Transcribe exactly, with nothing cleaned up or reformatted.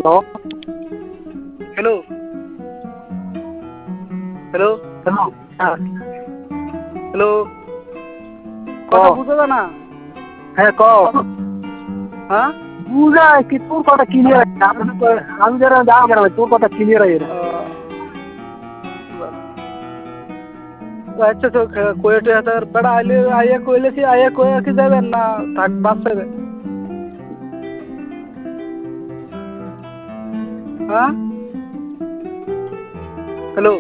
hello hello hello হ্যাঁ hello কথা বুঝা যায় না হ্যাঁ ক হ্যাঁ বুঝা কি তোর কথা ক্লিয়ার আমি যারা যা কেন তোর কথা ক্লিয়ার আই না আচ্ছা তো কোয়েটে হাতার বেড়া আইলে আইয়া কইলে কি আইয়া কইয়া কি যাবেন না থাক বাস পাবে হ্যাঁ